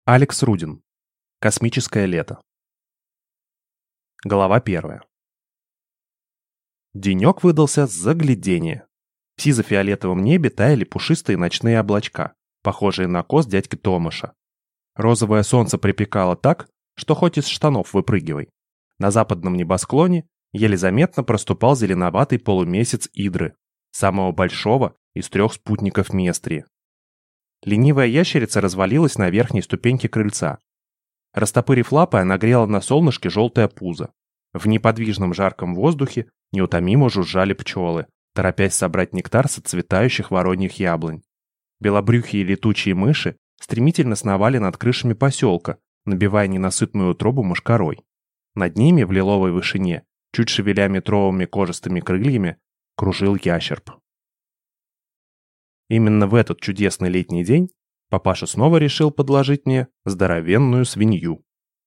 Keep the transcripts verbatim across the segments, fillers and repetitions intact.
Алекс Рудин. Космическое лето. Глава первая. Денек выдался загляденье. В сизо-фиолетовом небе таяли пушистые ночные облачка, похожие на коз дядьки Томаша. Розовое солнце припекало так, что хоть из штанов выпрыгивай. На западном небосклоне еле заметно проступал зеленоватый полумесяц Идры, самого большого из трех спутников Местрии. Ленивая ящерица развалилась на верхней ступеньке крыльца. Растопырив лапы, она грела на солнышке желтое пузо. В неподвижном жарком воздухе неутомимо жужжали пчелы, торопясь собрать нектар с отцветающих вороньих яблонь. Белобрюхие летучие мыши стремительно сновали над крышами поселка, набивая ненасытную утробу мошкарой. Над ними, в лиловой вышине, чуть шевеля метровыми кожистыми крыльями, кружил ящерп. Именно в этот чудесный летний день папаша снова решил подложить мне здоровенную свинью.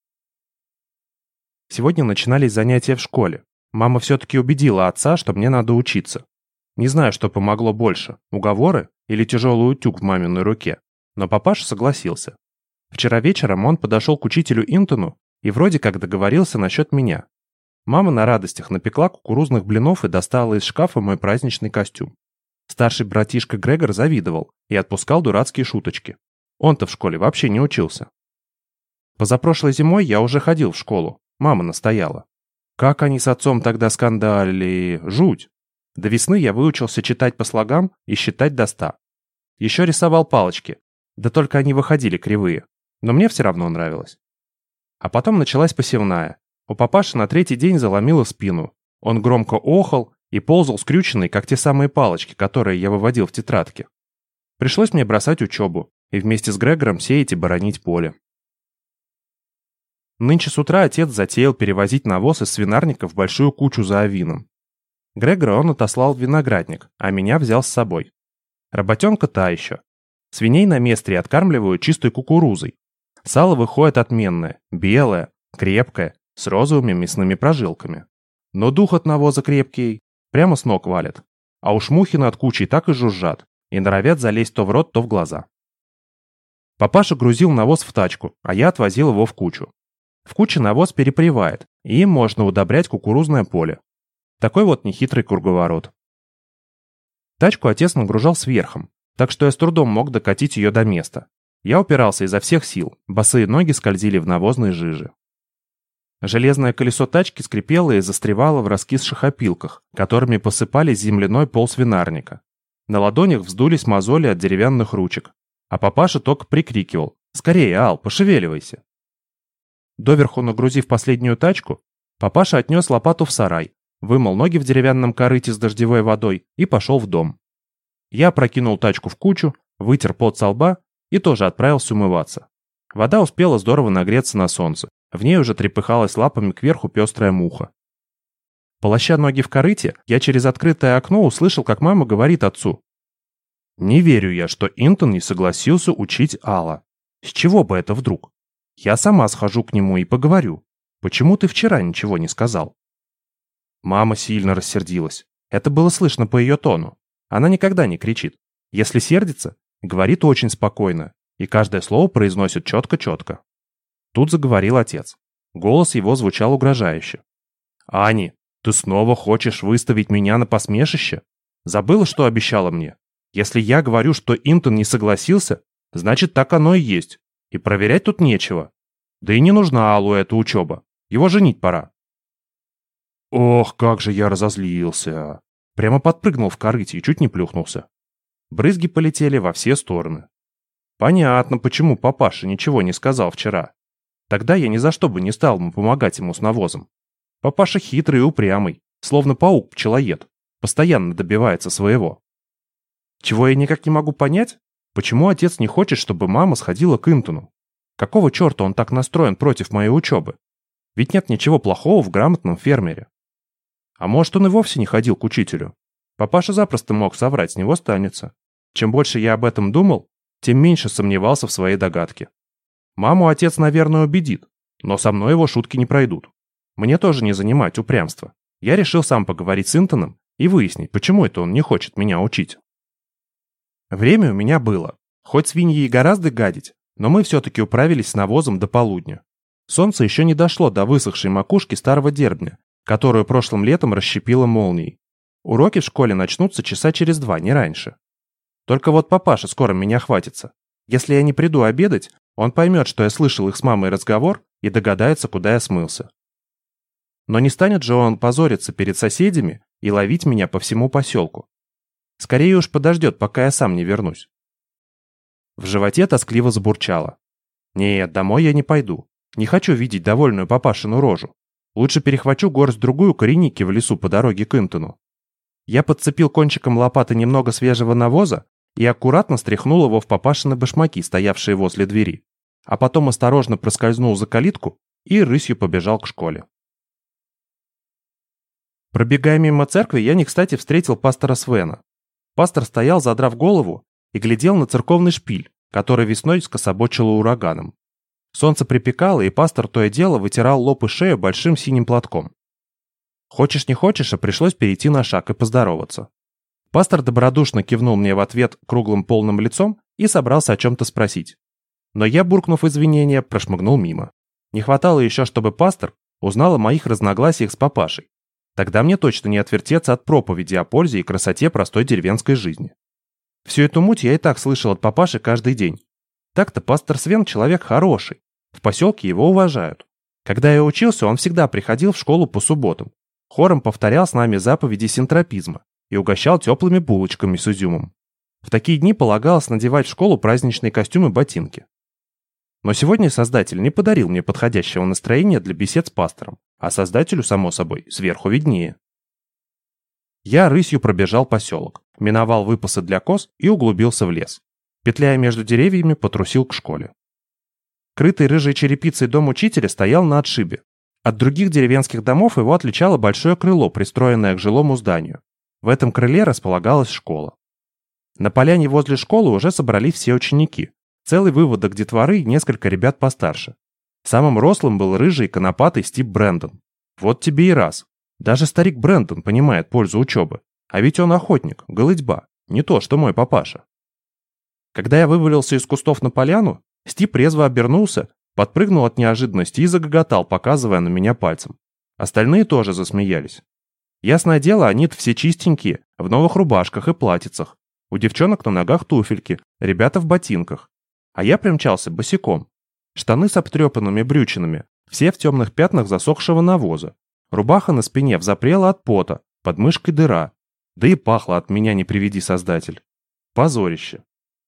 Сегодня начинались занятия в школе. Мама все-таки убедила отца, что мне надо учиться. Не знаю, что помогло больше, уговоры или тяжелый утюг в маминой руке, но папаша согласился. Вчера вечером он подошел к учителю Интону и вроде как договорился насчет меня. Мама на радостях напекла кукурузных блинов и достала из шкафа мой праздничный костюм. Старший братишка Грегор завидовал и отпускал дурацкие шуточки. Он-то в школе вообще не учился. Позапрошлой зимой я уже ходил в школу, мама настояла. Как они с отцом тогда скандалили, жуть. До весны я выучился читать по слогам и считать до ста. Еще рисовал палочки, да только они выходили кривые, но мне все равно нравилось. А потом началась посевная. У папаши на третий день заломило спину. Он громко охал и ползал скрюченный, как те самые палочки, которые я выводил в тетрадке. Пришлось мне бросать учебу и вместе с Грегором сеять и боронить поле. Нынче с утра отец затеял перевозить навоз из свинарника в большую кучу за авином. Грегора он отослал в виноградник, а меня взял с собой. Работенка та еще. Свиней на Местрии откармливают чистой кукурузой. Сало выходит отменное, белое, крепкое, с розовыми мясными прожилками. Но дух от навоза крепкий, прямо с ног валит. А уж мухи над кучей так и жужжат, и норовят залезть то в рот, то в глаза. Папаша грузил навоз в тачку, а я отвозил его в кучу. В куче навоз перепревает, и им можно удобрять кукурузное поле. Такой вот нехитрый круговорот. Тачку отец нагружал сверхом, так что я с трудом мог докатить ее до места. Я упирался изо всех сил, босые ноги скользили в навозной жиже. Железное колесо тачки скрипело и застревало в раскисших опилках, которыми посыпали земляной пол свинарника. На ладонях вздулись мозоли от деревянных ручек, а папаша только прикрикивал: «Скорее, Ал, пошевеливайся!» Доверху нагрузив последнюю тачку, папаша отнес лопату в сарай, вымыл ноги в деревянном корыте с дождевой водой и пошел в дом. Я прокинул тачку в кучу, вытер пот со лба и тоже отправился умываться. Вода успела здорово нагреться на солнце, в ней уже трепыхалась лапами кверху пестрая муха. Полоща ноги в корыте, я через открытое окно услышал, как мама говорит отцу: «Не верю я, что Интон не согласился учить Алла. С чего бы это вдруг? Я сама схожу к нему и поговорю. Почему ты вчера ничего не сказал?» Мама сильно рассердилась. Это было слышно по ее тону. Она никогда не кричит. Если сердится, говорит очень спокойно, и каждое слово произносит четко-четко. Тут заговорил отец. Голос его звучал угрожающе. «Ани, ты снова хочешь выставить меня на посмешище? Забыла, что обещала мне? Если я говорю, что Интон не согласился, значит, так оно и есть. И проверять тут нечего. Да и не нужна Аллу эта учеба. Его женить пора». Ох, как же я разозлился. Прямо подпрыгнул в корыте и чуть не плюхнулся. Брызги полетели во все стороны. Понятно, почему папаша ничего не сказал вчера. Тогда я ни за что бы не стал ему помогать ему с навозом. Папаша хитрый и упрямый, словно паук-пчелоед. Постоянно добивается своего. Чего я никак не могу понять? Почему отец не хочет, чтобы мама сходила к Интону? Какого черта он так настроен против моей учебы? Ведь нет ничего плохого в грамотном фермере. А может, он и вовсе не ходил к учителю? Папаша запросто мог соврать, с него станется. Чем больше я об этом думал, тем меньше сомневался в своей догадке. Маму отец, наверное, убедит, но со мной его шутки не пройдут. Мне тоже не занимать упрямство. Я решил сам поговорить с Интоном и выяснить, почему это он не хочет меня учить. Время у меня было. Хоть свиньи и гораздо гадить, Но мы все-таки управились с навозом до полудня. Солнце еще не дошло до высохшей макушки старого дербня, которую прошлым летом расщепило молнией. Уроки в школе начнутся часа через два, не раньше. Только вот папаша скоро меня хватится. Если я не приду обедать, он поймет, что я слышал их с мамой разговор и догадается, куда я смылся. Но не станет же он позориться перед соседями и ловить меня по всему поселку. Скорее уж подождет, пока я сам не вернусь. В животе тоскливо забурчало. Нет, домой я не пойду. Не хочу видеть довольную папашину рожу. Лучше перехвачу горсть-другую кореники в лесу по дороге к Интону. Я подцепил кончиком лопаты немного свежего навоза и аккуратно стряхнул его в папашины башмаки, стоявшие возле двери, а потом осторожно проскользнул за калитку и рысью побежал к школе. Пробегая мимо церкви, я не кстати встретил пастора Свена. Пастор стоял, задрав голову, и глядел на церковный шпиль, который весной скособочило ураганом. Солнце припекало, и пастор то и дело вытирал лоб и шею большим синим платком. Хочешь не хочешь, а пришлось перейти на шаг и поздороваться. Пастор добродушно кивнул мне в ответ круглым полным лицом и собрался о чем-то спросить. Но я, буркнув извинения, прошмыгнул мимо. Не хватало еще, чтобы пастор узнал о моих разногласиях с папашей. Тогда мне точно не отвертеться от проповеди о пользе и красоте простой деревенской жизни. Всю эту муть я и так слышал от папаши каждый день. Так-то пастор Свен человек хороший. В поселке его уважают. Когда я учился, он всегда приходил в школу по субботам. Хором повторял с нами заповеди синтропизма и угощал теплыми булочками с изюмом. В такие дни полагалось надевать в школу праздничные костюмы и ботинки. Но сегодня создатель не подарил мне подходящего настроения для бесед с пастором, а создателю, само собой, сверху виднее. Я рысью пробежал поселок, миновал выпасы для коз и углубился в лес. Петляя между деревьями, потрусил к школе. Крытый рыжей черепицей дом учителя стоял на отшибе. От других деревенских домов его отличало большое крыло, пристроенное к жилому зданию. В этом крыле располагалась школа. На поляне возле школы уже собрались все ученики. Целый выводок детворы и несколько ребят постарше. Самым рослым был рыжий конопатый Стив Брэндон. Вот тебе и раз. Даже старик Брэндон понимает пользу учебы. А ведь он охотник, голытьба. Не то, что мой папаша. Когда я вывалился из кустов на поляну, Стив резво обернулся, подпрыгнул от неожиданности и загоготал, показывая на меня пальцем. Остальные тоже засмеялись. Ясное дело, они-то все чистенькие, в новых рубашках и платьицах. У девчонок на ногах туфельки, ребята в ботинках. А я примчался босиком. Штаны с обтрепанными брючинами, все в темных пятнах засохшего навоза. Рубаха на спине взапрела от пота, под мышкой дыра. Да и пахло от меня, не приведи создатель. Позорище.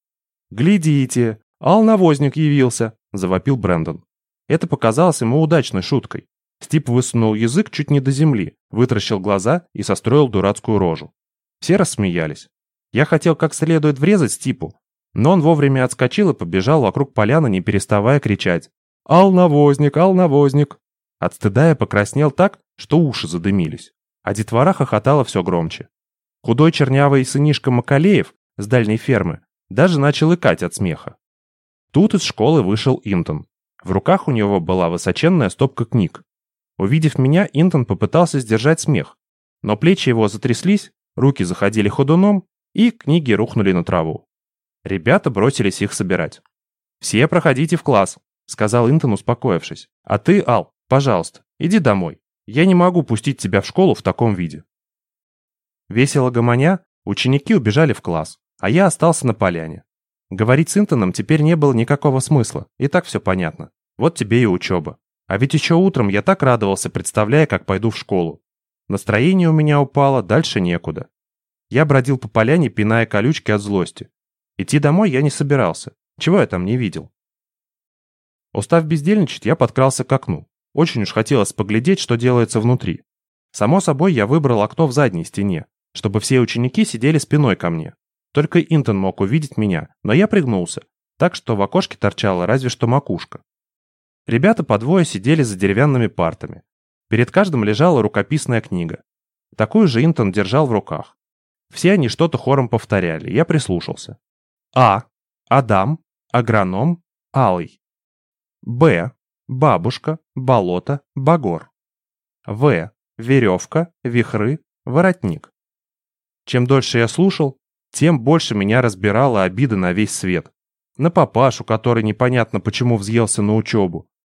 «Глядите, ал-навозник явился!» – завопил Брэндон. Это показалось ему удачной шуткой. Стип высунул язык чуть не до земли, вытаращил глаза и состроил дурацкую рожу. Все рассмеялись. Я хотел как следует врезать Стипу, но он вовремя отскочил и побежал вокруг поляны, не переставая кричать: «Ал-навозник, ал-навозник!» От стыда я покраснел так, что уши задымились, а детвора хохотала все громче. Худой чернявый сынишка Макалеев с дальней фермы даже начал икать от смеха. Тут из школы вышел Интон. В руках у него была высоченная стопка книг. Увидев меня, Интон попытался сдержать смех, но плечи его затряслись, руки заходили ходуном, и книги рухнули на траву. Ребята бросились их собирать. «Все проходите в класс», — сказал Интон, успокоившись. «А ты, Ал, пожалуйста, иди домой. Я не могу пустить тебя в школу в таком виде». Весело гомоня, ученики убежали в класс, а я остался на поляне. Говорить с Интоном теперь не было никакого смысла, и так все понятно. Вот тебе и учеба. А ведь еще утром я так радовался, представляя, как пойду в школу. Настроение у меня упало, дальше некуда. Я бродил по поляне, пиная колючки от злости. Идти домой я не собирался. Чего я там не видел? Устав бездельничать, я подкрался к окну. Очень уж хотелось поглядеть, что делается внутри. Само собой, я выбрал окно в задней стене, чтобы все ученики сидели спиной ко мне. Только Интон мог увидеть меня, но я пригнулся, так что в окошке торчала разве что макушка. Ребята по двое сидели за деревянными партами. Перед каждым лежала рукописная книга. Такую же Интон держал в руках. Все они что-то хором повторяли, я прислушался. А. Адам. Агроном. Алый. Б. Бабушка. Болото. Багор. В. Веревка. Вихры. Воротник. Чем дольше я слушал, тем больше меня разбирала обида на весь свет. на папашу, который непонятно почему взъелся на учебу,